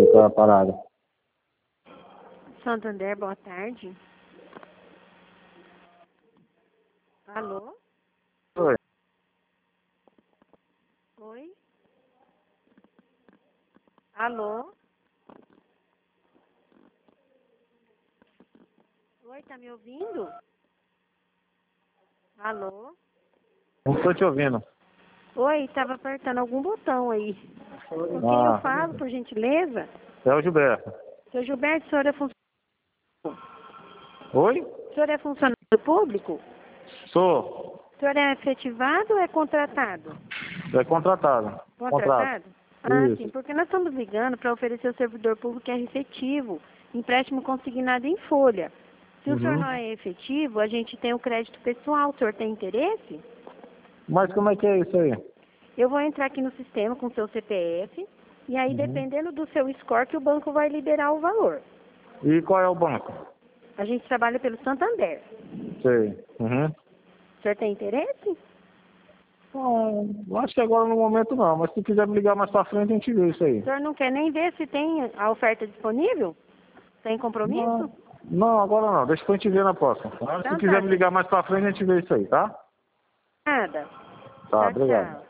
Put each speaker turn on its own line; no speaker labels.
fica parada.
Santander, boa tarde. Alô?
Oi.
Oi? Alô? Oi, tá me ouvindo? Alô?
Não estou te ouvindo.
Oi, tava apertando algum botão aí. Com quem eu falo, por gentileza?
É o Gilberto.
Seu Gilberto, o senhor é funcionário?
Oi?
O senhor é funcionário público?
Sou.
O senhor é efetivado ou é contratado?
É contratado. Contrato.
Contratado? Ah, sim,
Isso.
porque nós estamos ligando para oferecer ao servidor público que é efetivo, empréstimo consignado em folha. Se o senhor
Uhum.
não é efetivo, a gente tem o crédito pessoal. O senhor tem interesse?
Mas como é que é isso aí?
Eu vou entrar aqui no sistema com o seu CPF e aí,
Uhum.
dependendo do seu score, que o banco vai liberar o valor.
E qual é o banco?
A gente trabalha pelo Santander.
Sei. Uhum.
O senhor tem interesse?
Não, acho que agora no momento não, mas se quiser me ligar mais pra frente a gente vê isso aí.
O senhor não quer nem ver se tem a oferta disponível? Tem compromisso?
Não, agora não. Deixa pra gente ver na próxima. Tá? Se
Então
quiser
tá,
me ligar mais pra frente a gente vê isso aí, tá?
nada.
Tá,
Tchau,
obrigado.
tchau.